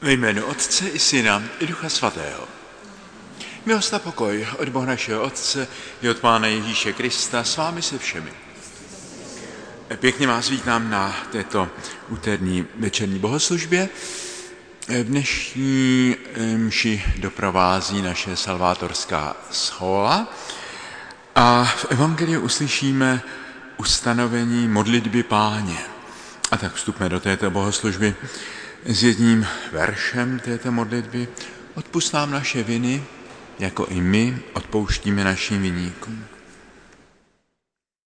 Ve jménu Otce i Syna i Ducha Svatého. Milost a pokoj od Boha našeho Otce i od Pána Ježíše Krista s vámi se všemi. Pěkně vás vítám na této úterní večerní bohoslužbě. V dnešní mši doprovází naše salvátorská schola a v evangeliu uslyšíme ustanovení modlitby Páně. A tak vstupme do této bohoslužby s jedním veršem této modlitby. Odpusť nám naše viny, jako i my odpouštíme našim viníkům.